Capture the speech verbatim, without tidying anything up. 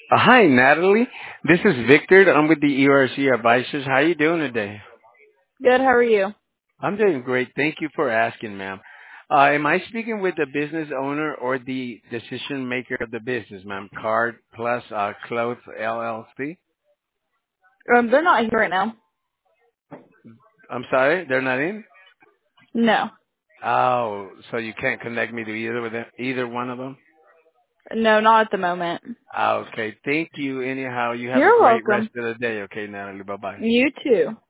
Uh, hi, Natalie. This is Victor. I'm with the E R C Advisors. How you doing today? Good, how are you? I'm doing great. Thank you for asking, ma'am. Uh, am I speaking with the business owner or the decision maker of the business, ma'am? Card Plus uh, Clothes L L C? Um, they're not here right now. I'm sorry, they're not in? No. Oh, so you can't connect me to either with them, either one of them? No, not at the moment. Okay, thank you. Anyhow, you have a You're great rest welcome. of the day. Okay, Natalie. Bye bye. You too.